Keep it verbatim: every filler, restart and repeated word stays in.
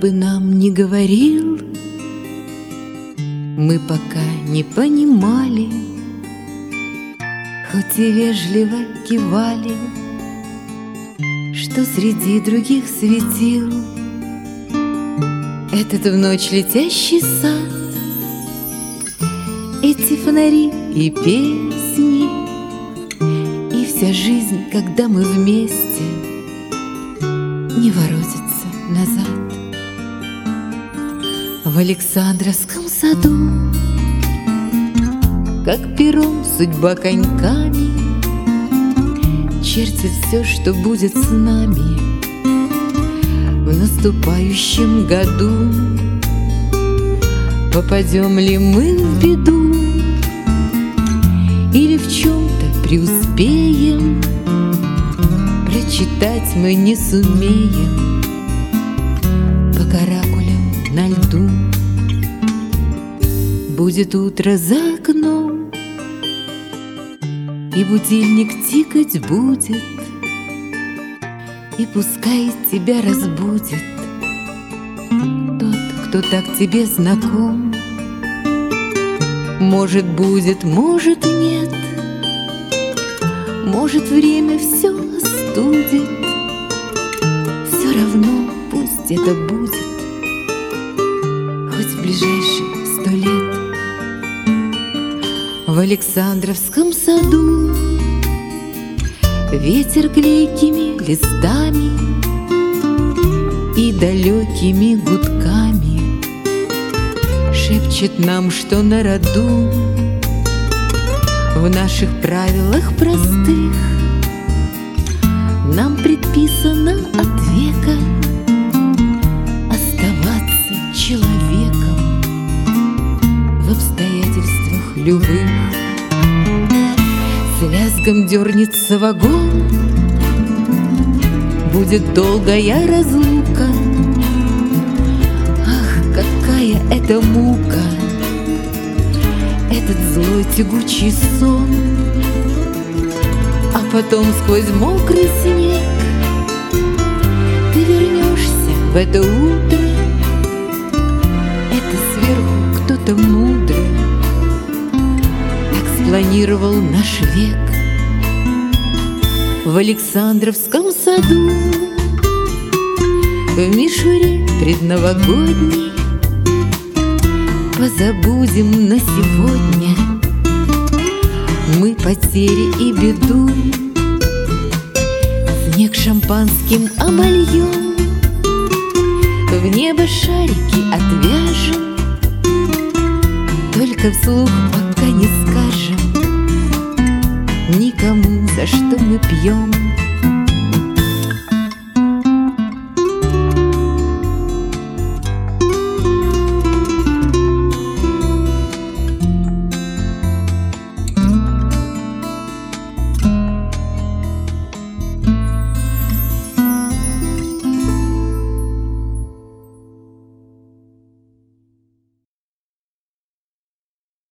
бы нам ни говорил, мы пока не понимали, хоть и вежливо кивали, что среди других светил этот в ночь летящий сад, эти фонари и песни, и вся жизнь, когда мы вместе, не воротится назад. В Александровском саду, как пером судьба коньками чертит все, что будет с нами в наступающем году. Попадем ли мы в беду или в чем-то преуспеем, прочитать мы не сумеем по каракулям на льду. Будет утро за окном, и будильник тикать будет, и пускай тебя разбудит тот, кто так тебе знаком. Может, будет, может, нет, может, время все остудит, все равно пусть это будет хоть в ближайшие сто лет. В Александровском саду ветер клейкими листами и далекими гудками шепчет нам, что на роду в наших правилах простых нам предписано от века оставаться человеком в обстоятельствах любых. С лязгом дернется вагон, будет долгая разлука. Ах, какая это мука, этот злой тягучий сон. А потом сквозь мокрый снег ты вернешься в это утро. Это сверху кто-то мудрый так спланировал наш век. В Александровском саду в мишуре предновогодней позабудем на сегодня мы потери и беду. Снег шампанским обольем, в небо шарики отвяжем, только вслух пока не скажем никому, за что мы пьем.